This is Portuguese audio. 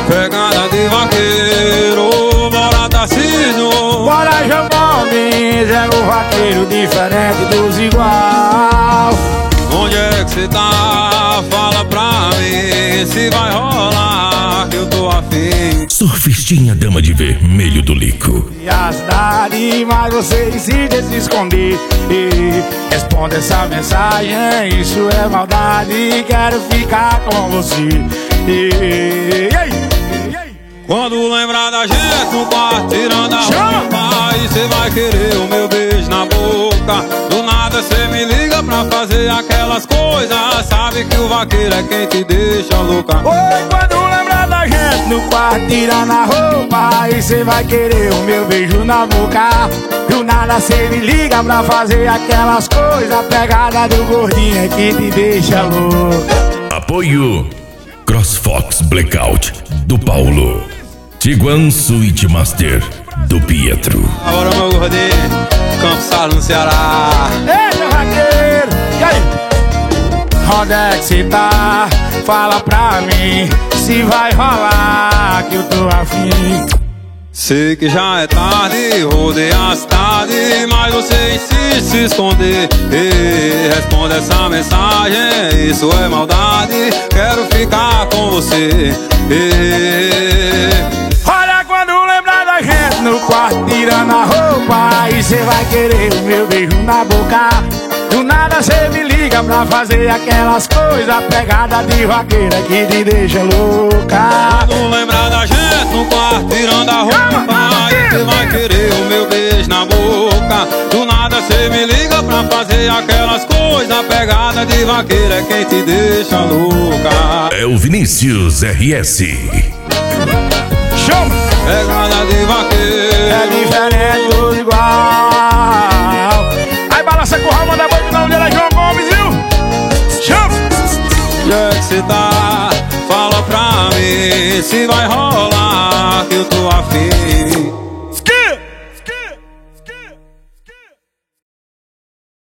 Pegada de vaqueiro, bora Tarcísio. Bora João Gomes, é o vaqueiro diferente dos igual. Onde é que cê tá? Fala pra mim se vai rolar, que eu tô afim. Surfistinha Dama de Vermelho do Lico. E a cidade, mas você insiste em se esconder. Responda essa mensagem, isso é maldade. Quero ficar com você. Quando lembrar da gente no quarto tirando a roupa, aí cê vai querer o meu beijo na boca. Do nada cê me liga pra fazer aquelas coisas. Sabe que o vaqueiro é quem te deixa louca. Oi, quando lembrar da gente no quarto tirando a roupa, aí cê vai querer o meu beijo na boca. Do nada cê me liga pra fazer aquelas coisas. Pegada do gordinho é que te deixa louca. Apoio CrossFox Blackout do Paulo. Tiguan Suite Master do Pietro. Agora meu gordinho, cansado no Ceará. Eita, vaqueiro, e aí? Onde é que cê tá? Fala pra mim se vai rolar, que eu tô afim. Sei que já é tarde, rodei a cidade, mas você insiste em se esconder. Responde essa mensagem, isso é maldade. Quero ficar com você. Olha, quando lembrar da gente no quarto tirando a roupa, aí cê vai querer o meu beijo na boca. Do nada cê me liga pra fazer aquelas coisas. Pegada de vaqueira que te deixa louca. Quando lembrar da gente no quarto tirando a roupa, aí cê vai querer o meu beijo na boca. Do nada cê me liga pra fazer aquelas coisas. Pegada de vaqueira é quem te deixa louca. É o Vinícius RS. Show! Pegada de vaqueiro É diferente dos igual. Aí balança com o ramo da boca, o nome dele é João Gomes, viu? Show! Onde é que cê tá? Fala pra mim se vai rolar.